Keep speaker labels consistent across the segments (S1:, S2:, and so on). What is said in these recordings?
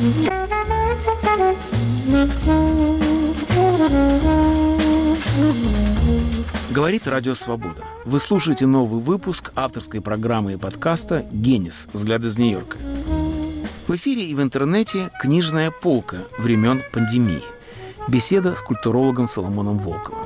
S1: Говорит Радио Свобода. Вы слушаете новый выпуск авторской программы и подкаста «Генис. Взгляд из Нью-Йорка». В эфире и в интернете «Книжная полка времен пандемии». Беседа с культурологом Соломоном Волковым.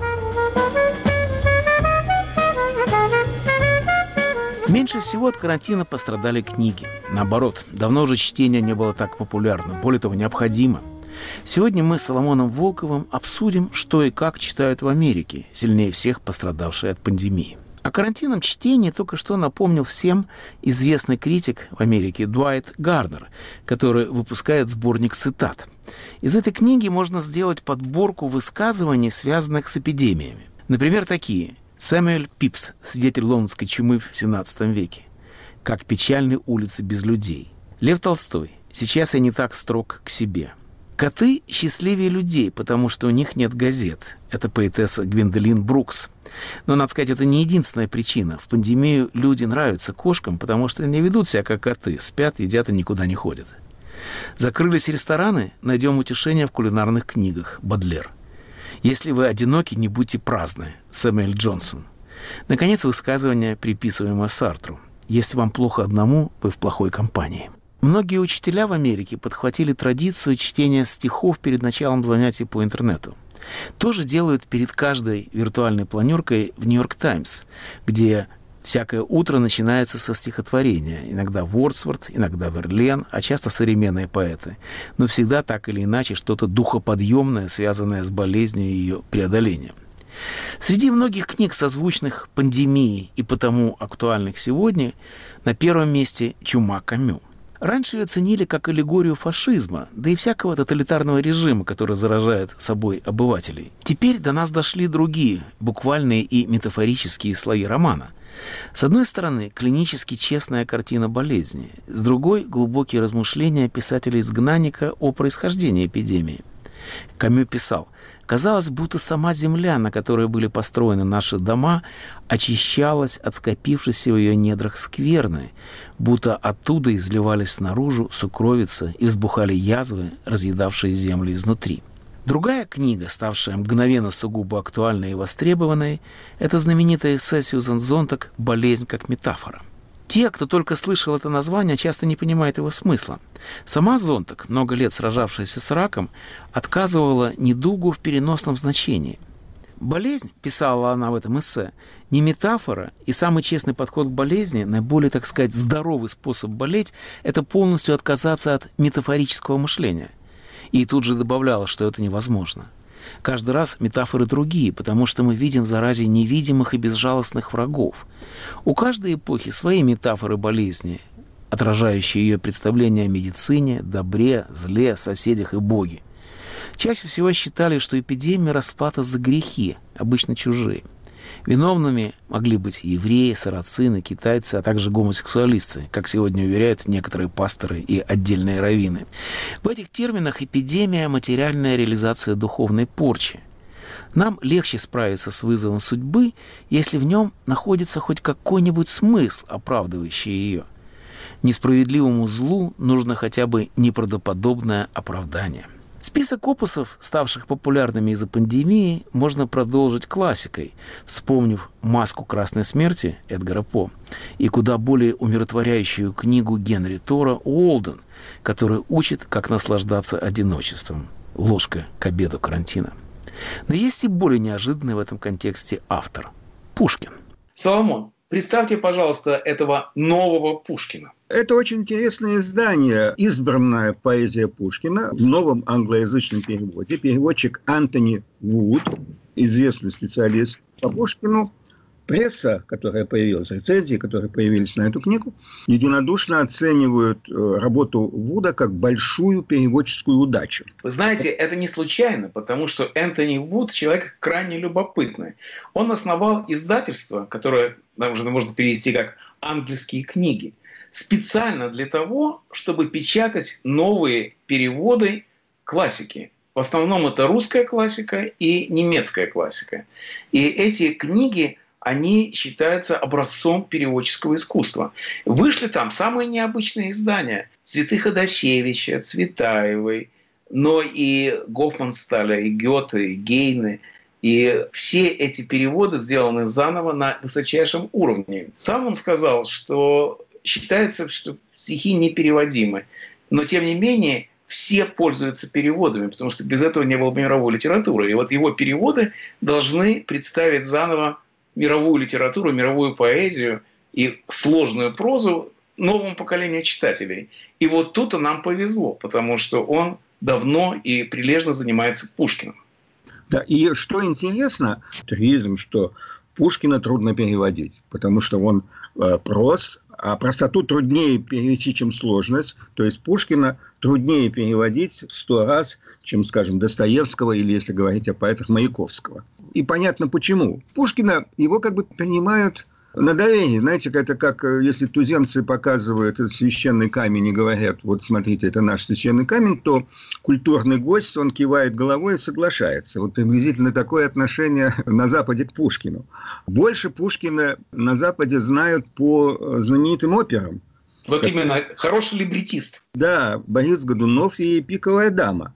S1: Меньше всего от карантина пострадали книги. Наоборот, давно уже чтение не было так популярно, более того, необходимо. Сегодня мы с Соломоном Волковым обсудим, что и как читают в Америке, сильнее всех пострадавшие от пандемии. О карантинном чтении только что напомнил всем известный критик в Америке Дуайт Гарнер, который выпускает сборник цитат. Из этой книги можно сделать подборку высказываний, связанных с эпидемиями. Например, такие. Сэмюэль Пипс, свидетель лондонской чумы в XVII веке. «Как печальны улицы без людей». Лев Толстой. «Сейчас я не так строг к себе». Коты счастливее людей, потому что у них нет газет. Это поэтесса Гвендолин Брукс. Но, надо сказать, это не единственная причина. В пандемию люди нравятся кошкам, потому что они ведут себя как коты, спят, едят и никуда не ходят. Закрылись рестораны, найдем утешение в кулинарных книгах. Бодлер. «Если вы одиноки, не будьте праздны». Сэмюэль Джонсон. Наконец, высказывание, приписываемое Сартру. «Если вам плохо одному, вы в плохой компании». Многие учителя в Америке подхватили традицию чтения стихов перед началом занятий по интернету. Тоже делают перед каждой виртуальной планеркой в «Нью-Йорк Таймс», где всякое утро начинается со стихотворения. Иногда Вордсворт, иногда Верлен, а часто современные поэты. Но всегда так или иначе что-то духоподъемное, связанное с болезнью и ее преодолением. Среди многих книг, созвучных пандемии и потому актуальных сегодня, на первом месте «Чума» Камю. Раньше ее ценили как аллегорию фашизма, да и всякого тоталитарного режима, который заражает собой обывателей. Теперь до нас дошли другие, буквальные и метафорические слои романа. С одной стороны, клинически честная картина болезни, с другой – глубокие размышления писателя-изгнанника о происхождении эпидемии. Камю писал: «Казалось, будто сама земля, на которой были построены наши дома, очищалась от скопившейся в ее недрах скверны, будто оттуда изливались наружу сукровицы и взбухали язвы, разъедавшие землю изнутри». Другая книга, ставшая мгновенно сугубо актуальной и востребованной, это знаменитое эссе Сьюзан Зонтаг «Болезнь как метафора». Те, кто только слышал это название, часто не понимают его смысла. Сама Зонтаг, много лет сражавшаяся с раком, отказывала недугу в переносном значении. Болезнь, писала она в этом эссе, не метафора, и самый честный подход к болезни, наиболее, так сказать, здоровый способ болеть, это полностью отказаться от метафорического мышления. И тут же добавляла, что это невозможно. Каждый раз метафоры другие, потому что мы видим в заразе невидимых и безжалостных врагов. У каждой эпохи свои метафоры болезни, отражающие ее представления о медицине, добре, зле, соседях и боге. Чаще всего считали, что эпидемия – расплата за грехи, обычно чужие. Виновными могли быть евреи, сарацины, китайцы, а также гомосексуалисты, как сегодня уверяют некоторые пасторы и отдельные раввины. В этих терминах эпидемия – материальная реализация духовной порчи. Нам легче справиться с вызовом судьбы, если в нем находится хоть какой-нибудь смысл, оправдывающий ее. Несправедливому злу нужно хотя бы неправдоподобное оправдание. Список опусов, ставших популярными из-за пандемии, можно продолжить классикой, вспомнив «Маску красной смерти» Эдгара По и куда более умиротворяющую книгу Генри Тора «Уолден», который учит, как наслаждаться одиночеством. Ложка к обеду карантина. Но есть и более неожиданный в этом контексте автор – Пушкин.
S2: Соломон, представьте, пожалуйста, этого нового Пушкина.
S3: Это очень интересное издание «Избранная поэзия Пушкина» в новом англоязычном переводе. Переводчик Антони Вуд, известный специалист по Пушкину. Пресса, которая появилась, рецензии, которые появились на эту книгу, единодушно оценивают работу Вуда как большую переводческую удачу.
S2: Вы знаете, это не случайно, потому что Энтони Вуд – человек крайне любопытный. Он основал издательство, которое можно перевести как «Ангельские книги», специально для того, чтобы печатать новые переводы классики. В основном это русская классика и немецкая классика. И эти книги, они считаются образцом переводческого искусства. Вышли там самые необычные издания. цветы Ходосевича, Цветаевой, но и Гофмансталя, и Гёте, и Гейне. И все эти переводы сделаны заново на высочайшем уровне. Сам он сказал, что считается, что стихи непереводимы. Но, тем не менее, все пользуются переводами, потому что без этого не было бы мировой литературы. И вот его переводы должны представить заново мировую литературу, мировую поэзию и сложную прозу новому поколению читателей. И вот тут-то нам повезло, потому что он давно и прилежно занимается Пушкиным.
S3: Да, и что интересно, тризм, что Пушкина трудно переводить, потому что он прост, а простоту труднее перевести, чем сложность. То есть Пушкина труднее переводить в 100 раз, чем, скажем, Достоевского или, если говорить о поэтах, Маяковского. И понятно почему. Пушкина, его как бы принимают на доверие. Знаете, это как если туземцы показывают этот священный камень и говорят, вот смотрите, это наш священный камень, то культурный гость, он кивает головой и соглашается. Вот приблизительно такое отношение на Западе к Пушкину. Больше Пушкина на Западе знают по знаменитым операм.
S2: Вот именно, хороший либретист.
S3: Да, Борис Годунов и «Пиковая дама».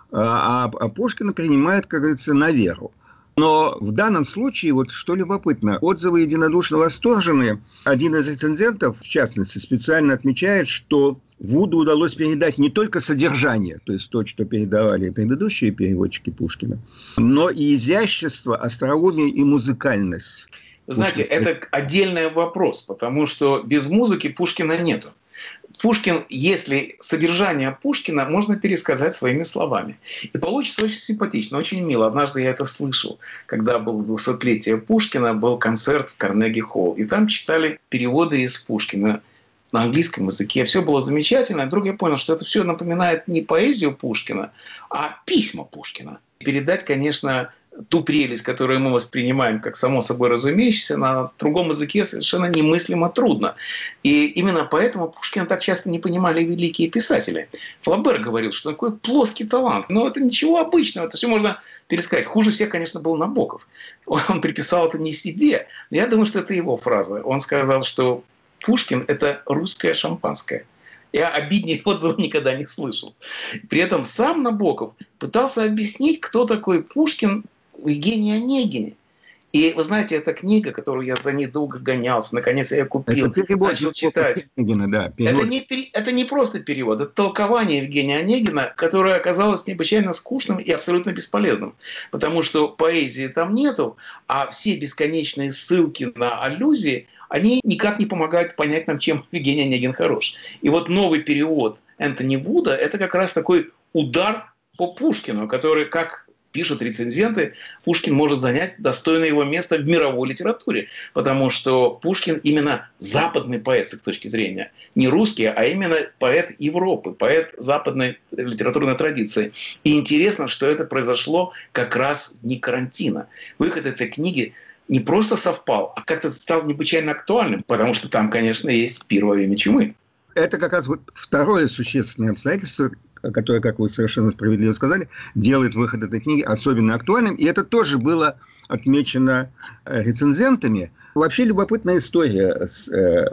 S3: А Пушкина принимают, как говорится, на веру. Но в данном случае, вот что любопытно, отзывы единодушно восторженные. Один из рецензентов, в частности, специально отмечает, что Вуду удалось передать не только содержание, то есть то, что передавали предыдущие переводчики Пушкина, но и изящество, остроумие и музыкальность.
S2: Вы знаете, это отдельный вопрос, потому что без музыки Пушкина нету. Пушкин, если содержание Пушкина можно пересказать своими словами. И получится очень симпатично, очень мило. Однажды я это слышал, когда было 200-летие Пушкина, был концерт в Карнеги-холл. И там читали переводы из Пушкина на английском языке. Все было замечательно. И вдруг я понял, что это все напоминает не поэзию Пушкина, а письма Пушкина. Передать, конечно, ту прелесть, которую мы воспринимаем как само собой разумеющееся, на другом языке совершенно немыслимо трудно. И именно поэтому Пушкина так часто не понимали великие писатели. Флабер говорил, что такой плоский талант. Но это ничего обычного, это все можно пересказать. Хуже всех, конечно, был Набоков. Он приписал это не себе. Но я думаю, что это его фраза. Он сказал, что Пушкин – это русское шампанское. Я обиднее отзывов никогда не слышал. При этом сам Набоков пытался объяснить, кто такой Пушкин в Евгении Онегине. И вы знаете, эта книга, которую я за ней долго гонялся, наконец я ее купил, начал читать.
S3: Да,
S2: это не просто перевод, это толкование Евгения Онегина, которое оказалось необычайно скучным и абсолютно бесполезным. Потому что поэзии там нету, а все бесконечные ссылки на аллюзии, они никак не помогают понять нам, чем Евгений Онегин хорош. И вот новый перевод Энтони Вуда – это как раз такой удар по Пушкину, который, как пишут рецензенты, Пушкин может занять достойное его место в мировой литературе, потому что Пушкин именно западный поэт с их точки зрения. Не русский, а именно поэт Европы, поэт западной литературной традиции. И интересно, что это произошло как раз в дни карантина. Выход этой книги не просто совпал, а как-то стал необычайно актуальным, потому что там, конечно, есть пир во время чумы.
S3: Это как раз вот второе существенное обстоятельство, которое, как вы совершенно справедливо сказали, делает выход этой книги особенно актуальным. И это тоже было отмечено рецензентами. Вообще любопытная история с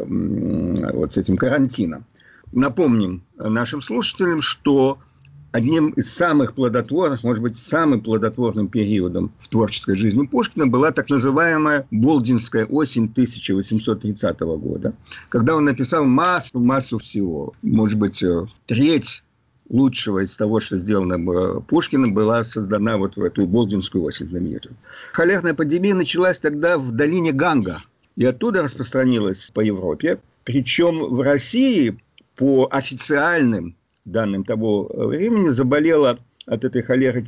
S3: этим карантином. Напомним нашим слушателям, что одним из самых плодотворных, может быть, самым плодотворным периодом в творческой жизни Пушкина была так называемая Болдинская осень 1830 года, когда он написал массу всего. Может быть, треть лучшего из того, что сделано Пушкиным, была создана вот в эту Болдинскую осень знаменитую. Холерная пандемия началась тогда в долине Ганга, и оттуда распространилась по Европе. Причем в России, по официальным данным того времени, заболело от этой холеры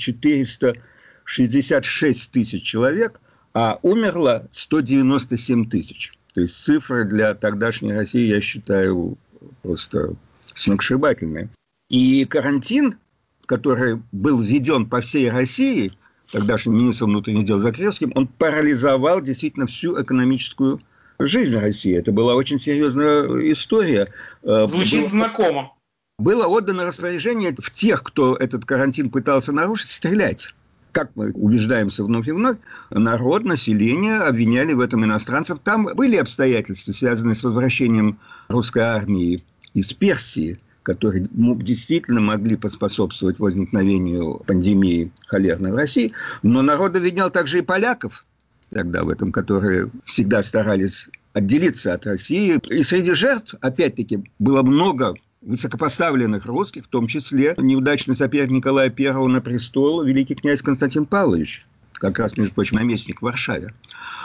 S3: 466 тысяч человек, а умерло 197 тысяч. То есть цифры для тогдашней России, я считаю, просто сногсшибательные. И карантин, который был введен по всей России, тогдашним министром внутренних дел Закревским, он парализовал действительно всю экономическую жизнь России. Это была очень серьезная история.
S2: Звучит знакомо.
S3: Было отдано распоряжение в тех, кто этот карантин пытался нарушить, стрелять. Как мы убеждаемся вновь и вновь, народ, население обвиняли в этом иностранцев. Там были обстоятельства, связанные с возвращением русской армии из Персии. которые действительно могли поспособствовать возникновению пандемии холерной в России. Но народ обвинял также и поляков тогда в этом, которые всегда старались отделиться от России. И среди жертв, опять-таки, было много высокопоставленных русских, в том числе неудачный соперник Николая I на престол, великий князь Константин Павлович, как раз, между прочим, наместник в Варшаве.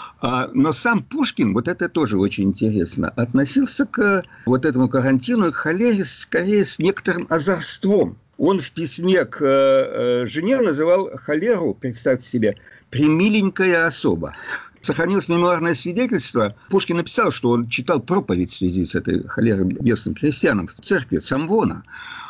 S3: Но сам Пушкин, вот это тоже очень интересно, относился к вот этому карантину и к холере скорее с некоторым озорством. Он в письме к жене называл холеру, представьте себе, «премиленькая особа». Сохранилось мемуарное свидетельство. Пушкин написал, что он читал проповедь в связи с этой холерой местным крестьянам в церкви Самвона.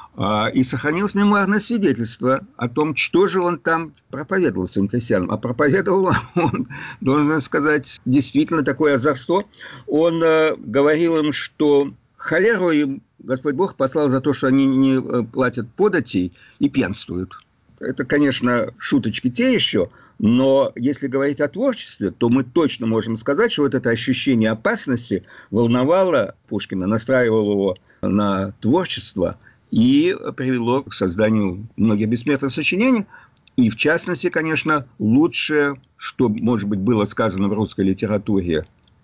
S3: И сохранилось мемуарное свидетельство о том, что же он там проповедовал своим крестьянам. А проповедовал он, должен сказать, действительно такое озорство. Он говорил им, что холеру им Господь Бог послал за то, что они не платят податей и пьянствуют. Это, конечно, шуточки те еще, но если говорить о творчестве, то мы точно можем сказать, что вот это ощущение опасности волновало Пушкина, настраивало его на творчество и привело к созданию многих бессмертных сочинений. И, в частности, конечно, лучшее, что, может быть, было сказано в русской литературе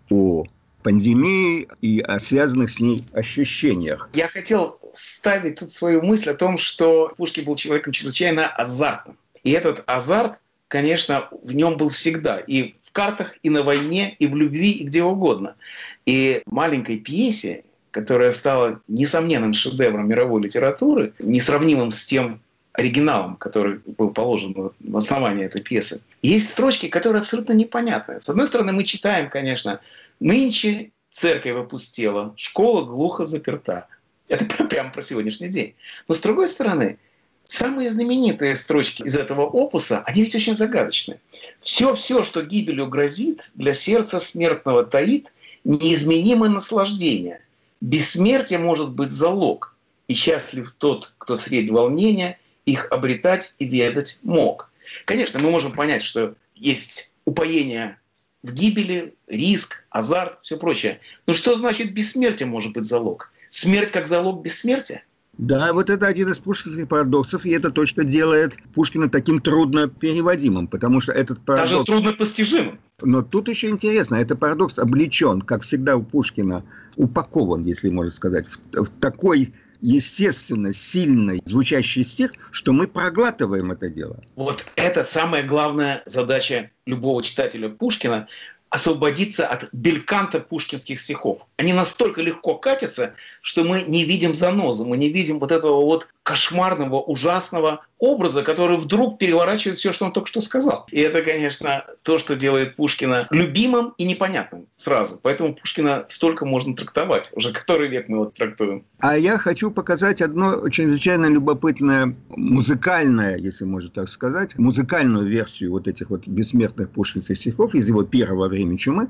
S3: о пандемии и о связанных с ней ощущениях.
S2: Я хотел вставить тут свою мысль о том, что Пушкин был человеком чрезвычайно азартным. И этот азарт, конечно, в нем был всегда. И в картах, и на войне, и в любви, и где угодно. И в маленькой пьесе, которая стала несомненным шедевром мировой литературы, несравнимым с тем оригиналом, который был положен в основании этой пьесы, есть строчки, которые абсолютно непонятны. С одной стороны, мы читаем, конечно, «Нынче церковь опустела, школа глухо заперта». Это прямо про сегодняшний день. Но с другой стороны, самые знаменитые строчки из этого опуса, они ведь очень загадочны. Все, что гибелью грозит, для сердца смертного таит неизменимое наслаждение. Бессмертие может быть залог, и счастлив тот, кто средь волнения их обретать и ведать мог. Конечно, мы можем понять, что есть упоение в гибели, риск, азарт, все прочее. Но что значит бессмертие может быть залог? Смерть как залог бессмертия?
S3: Да, вот это один из пушкинских парадоксов, и это то, что делает Пушкина таким трудно переводимым, потому что этот парадокс...
S2: Даже трудно постижимым.
S3: Но тут еще интересно, этот парадокс облечен, как всегда у Пушкина, упакован, если можно сказать, в такой естественно сильный звучащий стих, что мы проглатываем это дело.
S2: Вот это самая главная задача любого читателя Пушкина – освободиться от бельканта пушкинских стихов. Они настолько легко катятся, что мы не видим занозу, мы не видим вот этого вот кошмарного, ужасного образа, который вдруг переворачивает все, что он только что сказал. И это, конечно, то, что делает Пушкина любимым и непонятным сразу. Поэтому Пушкина столько можно трактовать. Уже который век мы его трактуем.
S3: А я хочу показать одно чрезвычайно любопытное музыкальное, если можно так сказать, музыкальную версию вот этих вот бессмертных пушкинских стихов из его первого «Время чумы».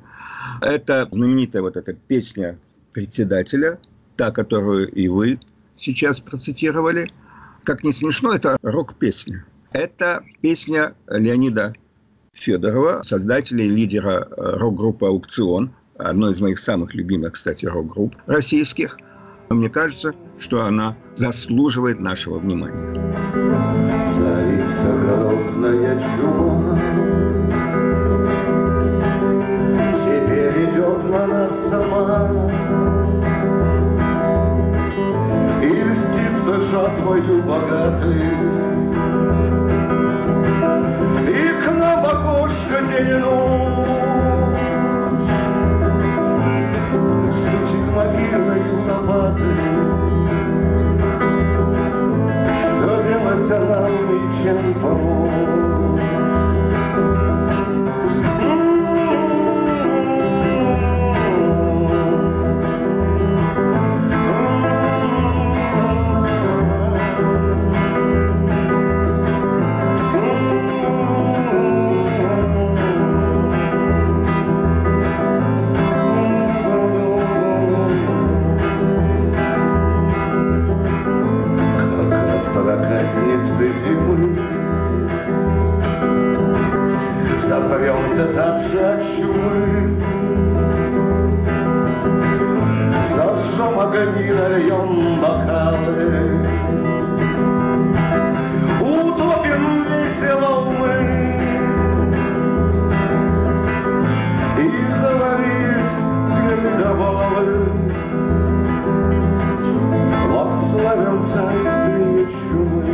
S3: Это знаменитая вот эта песня председателя, та, которую и вы сейчас процитировали. Как не смешно, это рок-песня. Это песня Леонида Федорова, создателя и лидера рок-группы «Аукцион», одной из моих самых любимых, кстати, рок-групп российских. Мне кажется, что она заслуживает нашего внимания.
S4: Царица грозная чума теперь идет на нас сама, и льстится жатвою богатой, и к нам в окошко день и ночь стучит могильною лопатой. Что делать нам и чем помочь? Зимы запремся также от чумы, зажжем огни нальем бокалы, утопим весело мы, и заварив передовалы, восславим царствие чумы.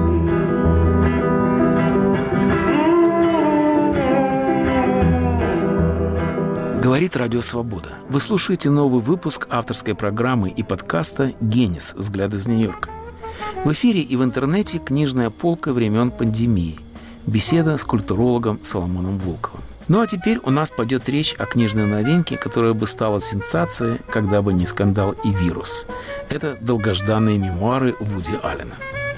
S1: Говорит Радио Свобода. Вы слушаете новый выпуск авторской программы и подкаста «Генис. Взгляд из Нью-Йорка». В эфире и в интернете книжная полка времен пандемии. Беседа с культурологом Соломоном Волковым. Ну а теперь у нас пойдет речь о книжной новинке, которая бы стала сенсацией, когда бы не скандал и вирус. Это долгожданные мемуары Вуди Аллена.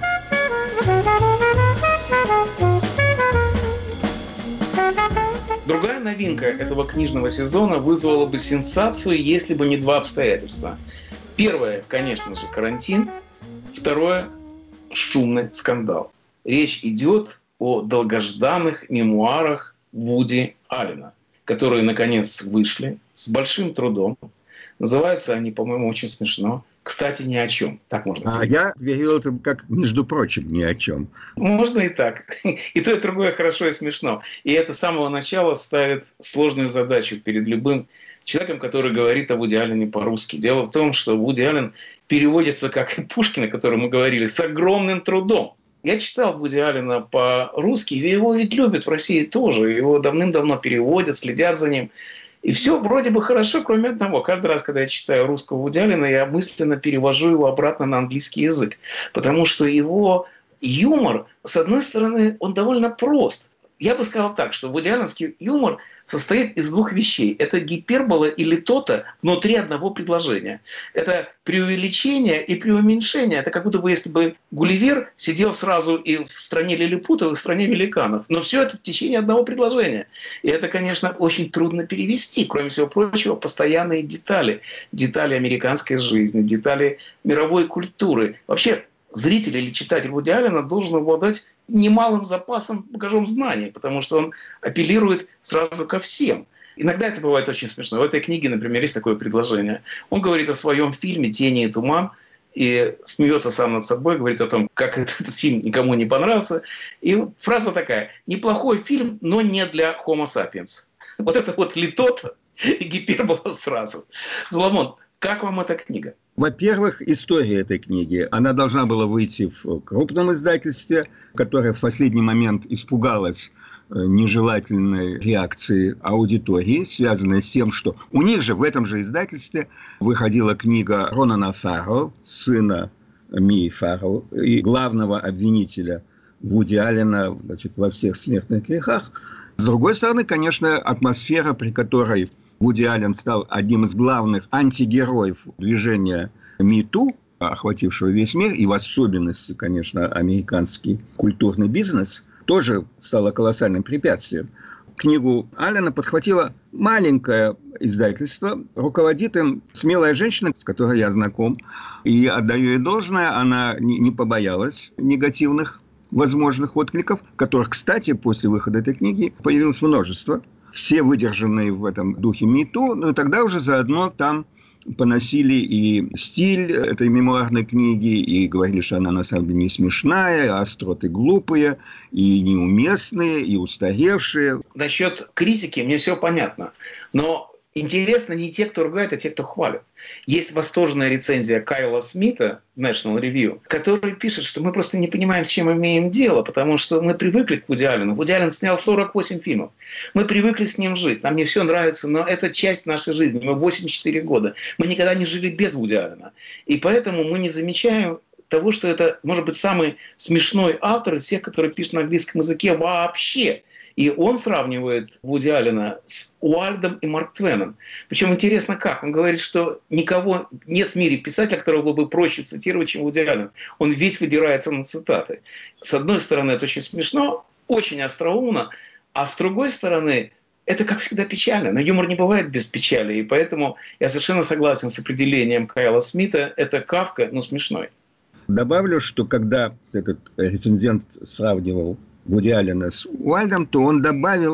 S2: Другая новинка этого книжного сезона вызвала бы сенсацию, если бы не два обстоятельства. Первое, конечно же, карантин. Второе – шумный скандал. Речь идет о долгожданных мемуарах Вуди Аллена, которые, наконец, вышли с большим трудом. Называются они, по-моему, очень смешно. Кстати, ни о чем. Так можно говорить.
S3: Я верил это как, между прочим, ни о чем.
S2: Можно и так. И то, и другое хорошо и смешно. И это с самого начала ставит сложную задачу перед любым человеком, который говорит о Вуди Аллене по-русски. Дело в том, что Вуди Аллен переводится, как и Пушкин, о котором мы говорили, с огромным трудом. Я читал Вуди Аллена по-русски, и его ведь любят в России тоже. Его давным-давно переводят, следят за ним. И все вроде бы хорошо, кроме одного. Каждый раз, когда я читаю русского Вуди Аллена, я мысленно перевожу его обратно на английский язык. Потому что его юмор, с одной стороны, он довольно прост. Я бы сказал так, что вудиалленский юмор состоит из двух вещей. Это гипербола и литота внутри одного предложения. Это преувеличение и преуменьшение. Это как будто бы, если бы Гулливер сидел сразу и в стране лилипутов, и в стране великанов. Но все это в течение одного предложения. И это, конечно, очень трудно перевести. Кроме всего прочего, постоянные детали. Детали американской жизни, детали мировой культуры. Вообще, зритель или читатель Вуди Аллена должен обладать немалым запасом, багажом знаний, потому что он апеллирует сразу ко всем. Иногда это бывает очень смешно. В этой книге, например, есть такое предложение. Он говорит о своем фильме «Тени и туман» и смеется сам над собой, говорит о том, как этот фильм никому не понравился. И фраза такая: «Неплохой фильм, но не для Homo sapiens». Вот это вот литота и гипербола сразу. Соломон, как вам эта книга?
S3: Во-первых, история этой книги. Она должна была выйти в крупном издательстве, которое в последний момент испугалось нежелательной реакции аудитории, связанной с тем, что у них же в этом же издательстве выходила книга Ронана Фарроу, сына Мии Фарроу, и главного обвинителя Вуди Аллена, значит, во всех смертных грехах. С другой стороны, конечно, атмосфера, при которой Вуди Аллен стал одним из главных антигероев движения МИТУ, охватившего весь мир, и в особенности, конечно, американский культурный бизнес, тоже стало колоссальным препятствием. Книгу Аллена подхватило маленькое издательство, руководит им смелая женщина, с которой я знаком, и отдаю ей должное, она не побоялась негативных возможных откликов, которых, кстати, после выхода этой книги появилось множество. Все выдержанные в этом духе МИТУ, но тогда уже заодно там поносили и стиль этой мемуарной книги, и говорили, что она на самом деле не смешная, а остроты глупые, и неуместные, и устаревшие.
S2: Насчет критики мне все понятно. Но интересно не те, кто ругает, а те, кто хвалит. Есть восторженная рецензия Кайла Смита в National Review, который пишет, что мы просто не понимаем, с чем имеем дело, потому что мы привыкли к Вуди Аллену. Вуди Аллен снял 48 фильмов. Мы привыкли с ним жить. Нам не все нравится, но это часть нашей жизни. Мы 84 года. Мы никогда не жили без Вуди Аллена. И поэтому мы не замечаем того, что это, может быть, самый смешной автор из всех, которые пишут на английском языке вообще. И он сравнивает Вуди Аллена с Уайльдом и Марк Твеном. Причем интересно как. Он говорит, что никого нет в мире писателя, которого было бы проще цитировать, чем Вуди Аллен. Он весь выдирается на цитаты. С одной стороны, это очень смешно, очень остроумно, а с другой стороны, это, как всегда, печально. Но юмор не бывает без печали. И поэтому я совершенно согласен с определением Кайла Смита. Это Кафка, но смешной.
S3: Добавлю, что когда этот рецензент сравнивал Вуди Аллена с Уайльдом, то он добавил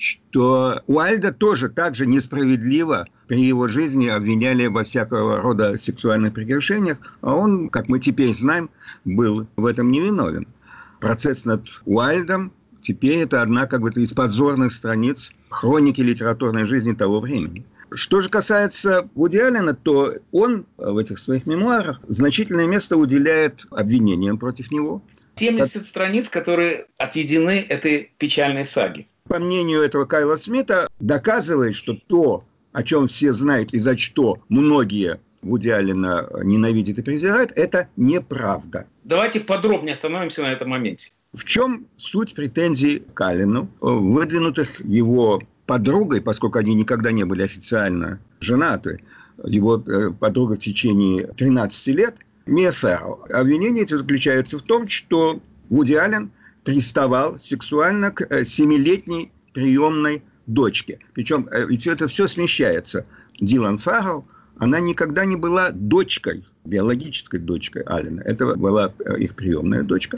S3: что Уайльда тоже так же несправедливо при его жизни обвиняли во всякого рода сексуальных прегрешениях, а он, как мы теперь знаем, был в этом невиновен. Процесс над Уайльдом теперь это одна из позорных страниц хроники литературной жизни того времени. Что же касается Вуди Аллена, то он в этих своих мемуарах значительное место уделяет обвинениям против него.
S2: 70 страниц, которые отведены этой печальной саге.
S3: По мнению этого Кайла Смита, доказывает, что то, о чем все знают и за что многие Вуди Аллена ненавидят и презирают, это неправда.
S2: Давайте подробнее остановимся на этом моменте.
S3: В чем суть претензий к Аллену, выдвинутых его подругой, поскольку они никогда не были официально женаты, его подруга в течение 13 лет, Мия Ферроу. Обвинения эти заключаются в том, что Вуди Аллен приставал сексуально к 7-летней приемной дочке. Причем ведь это все смещается. Дилан Ферроу, она никогда не была дочкой, биологической дочкой Аллена. Это была их приемная дочка.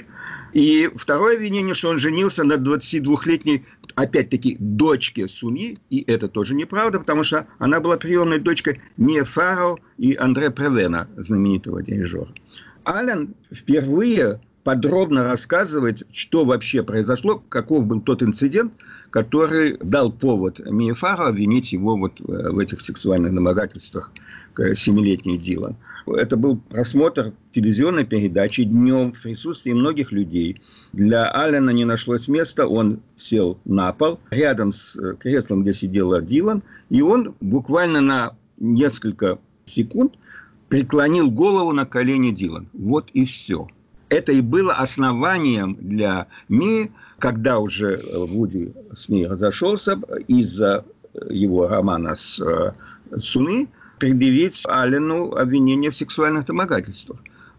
S3: И второе обвинение, что он женился на 22-летней, опять-таки, дочке Суни. И это тоже неправда, потому что она была приемной дочкой Мии Ферроу и Андре Превена, знаменитого дирижера. Аллен впервые подробно рассказывает, что вообще произошло, каков был тот инцидент, который дал повод Мии Ферроу обвинить его в этих сексуальных домогательствах к 7-летней Дилан. Это был просмотр телевизионной передачи днем в присутствии многих людей. Для Аллена не нашлось места, он сел на пол, рядом с креслом, где сидела Дилан, и он буквально на несколько секунд преклонил голову на колени Дилан. Вот и все. Это и было основанием для Мии, когда уже Вуди с ней разошелся из-за его романа с Суни, предъявить Аллену обвинения в сексуальных домогательствах.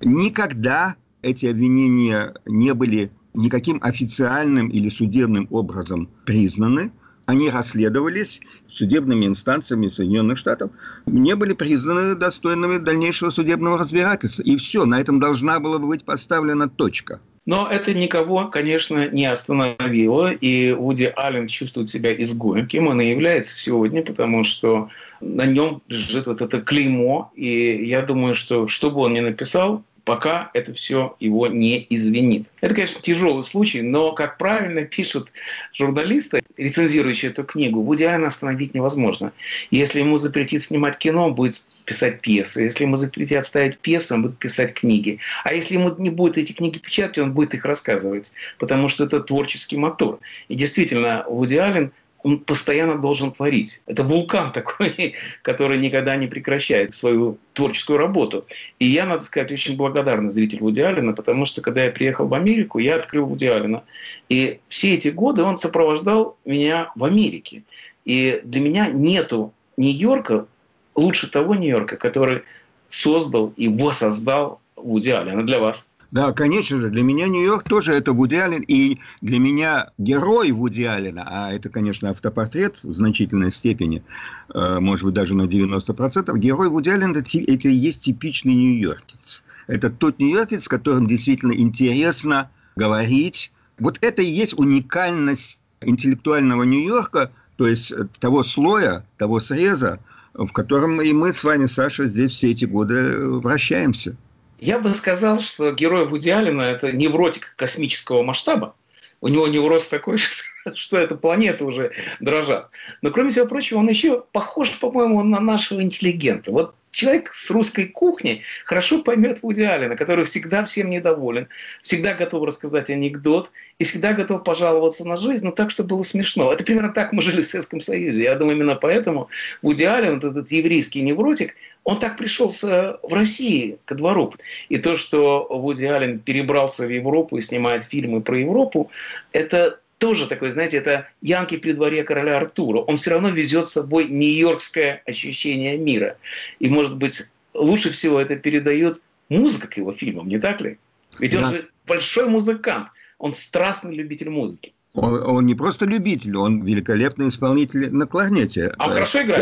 S3: Никогда эти обвинения не были никаким официальным или судебным образом признаны. Они расследовались судебными инстанциями Соединенных Штатов, не были признаны достойными дальнейшего судебного разбирательства. И все, на этом должна была быть поставлена точка.
S2: Но это никого, конечно, не остановило, и Вуди Аллен чувствует себя изгоем, кем он и является сегодня, потому что на нем лежит вот это клеймо, и я думаю, что бы он ни написал, пока это все его не извинит. Это, конечно, тяжелый случай, но, как правильно пишут журналисты, рецензирующие эту книгу, Вуди Аллена остановить невозможно. Если ему запретить снимать кино, он будет писать пьесы. Если ему запретят ставить пьесы, он будет писать книги. А если ему не будет эти книги печатать, он будет их рассказывать, потому что это творческий мотор. И действительно, Вуди Аллен, он постоянно должен творить. Это вулкан такой, который никогда не прекращает свою творческую работу. И я, надо сказать, очень благодарный зритель Вуди Аллена, потому что, когда я приехал в Америку, я открыл Вуди Аллена. И все эти годы он сопровождал меня в Америке. И для меня нету Нью-Йорка лучше того Нью-Йорка, который создал и воссоздал Вуди Аллен. А для вас?
S3: Да, конечно же, для меня Нью-Йорк тоже это Вуди Аллен, и для меня герой Вуди Аллена, а это, конечно, автопортрет в значительной степени, может быть, даже на 90%, герой Вуди Аллена это и есть типичный нью-йоркец. Это тот нью-йоркец, с которым действительно интересно говорить. Вот это и есть уникальность интеллектуального Нью-Йорка, то есть того слоя, того среза, в котором и мы с вами, Саша, здесь все эти годы вращаемся.
S2: Я бы сказал, что герой Вуди Аллена – это невротик космического масштаба. У него невроз такой, что эта планета уже дрожат. Но, кроме всего прочего, он еще похож, по-моему, на нашего интеллигента. Вот человек с русской кухни хорошо поймет Вуди Аллена, который всегда всем недоволен, всегда готов рассказать анекдот и всегда готов пожаловаться на жизнь, но так, чтобы было смешно. Это примерно так мы жили в Советском Союзе. Я думаю, именно поэтому Вуди Аллен, вот этот еврейский невротик, он так пришелся в России ко двору. И то, что Вуди Аллен перебрался в Европу и снимает фильмы про Европу, это тоже такое, знаете, это Янки при дворе короля Артура. Он все равно везет с собой нью-йоркское ощущение мира. И, может быть, лучше всего это передает музыка к его фильмам, не так ли? Ведь он же большой музыкант, он страстный любитель музыки.
S3: Он не просто любитель, он великолепный исполнитель на кларнете.
S2: А он хорошо играет?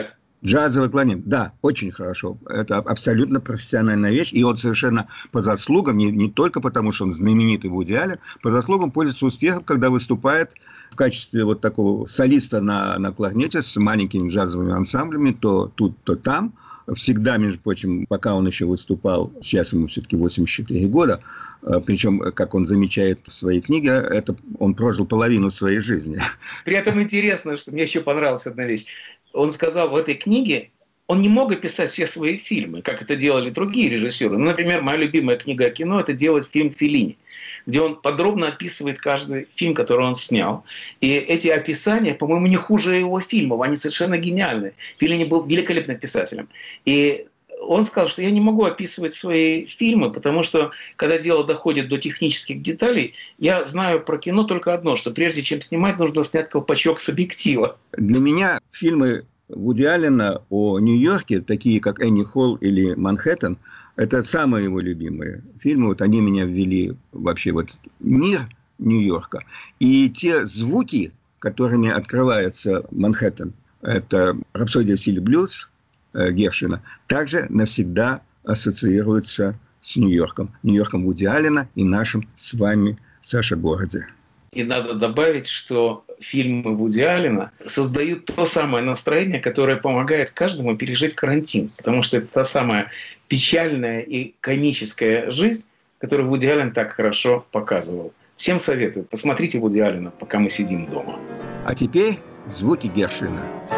S3: Джазовый кларнет, да, очень хорошо. Это абсолютно профессиональная вещь. И он совершенно по заслугам, не только потому, что он знаменитый Вуди Аллен, по заслугам пользуется успехом, когда выступает в качестве вот такого солиста на кларнете с маленькими джазовыми ансамблями, то тут, то там. Всегда, между прочим, пока он еще выступал, сейчас ему все-таки 84 года, причем, как он замечает в своей книге, это он прожил половину своей жизни.
S2: При этом интересно, что мне еще понравилась одна вещь. Он сказал, в этой книге он не мог описать все свои фильмы, как это делали другие режиссеры. Ну, например, моя любимая книга о кино – это делать фильм Феллини, где он подробно описывает каждый фильм, который он снял. И эти описания, по-моему, не хуже его фильмов, они совершенно гениальны. Феллини был великолепным писателем. И он сказал, что я не могу описывать свои фильмы, потому что, когда дело доходит до технических деталей, я знаю про кино только одно, что прежде чем снимать, нужно снять колпачок с объектива.
S3: Для меня фильмы Вуди Аллена о Нью-Йорке, такие как «Энни Холл» или «Манхэттен», это самые его любимые фильмы. Вот они меня ввели вообще в этот мир Нью-Йорка. И те звуки, которыми открывается Манхэттен, это «Рапсодия в стиле блюз» Гершвина, также навсегда ассоциируются с Нью-Йорком. Нью-Йорком Вуди Аллена и нашим с вами Саша Городе.
S2: И надо добавить, что фильмы Вуди Аллена создают то самое настроение, которое помогает каждому пережить карантин. Потому что это та самая печальная и комическая жизнь, которую Вуди Аллен так хорошо показывал. Всем советую. Посмотрите Вуди Аллена, пока мы сидим дома.
S3: А теперь звуки Гершвина.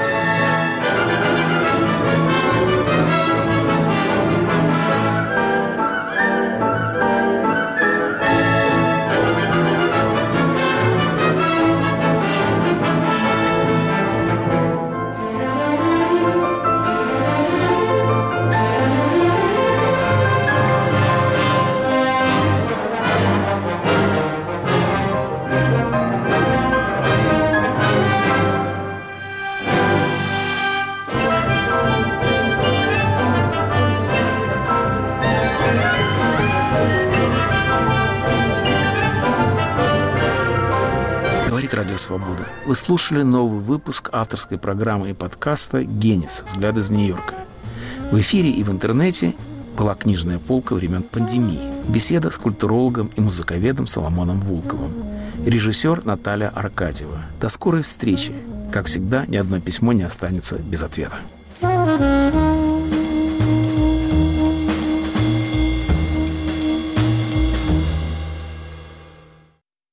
S1: Радио Свобода. Вы слушали новый выпуск авторской программы и подкаста «Генис. Взгляд из Нью-Йорка». В эфире и в интернете была книжная полка времен пандемии. Беседа с культурологом и музыковедом Соломоном Вулковым. Режиссер Наталья Аркадьева. До скорой встречи. Как всегда, ни одно письмо не останется без ответа.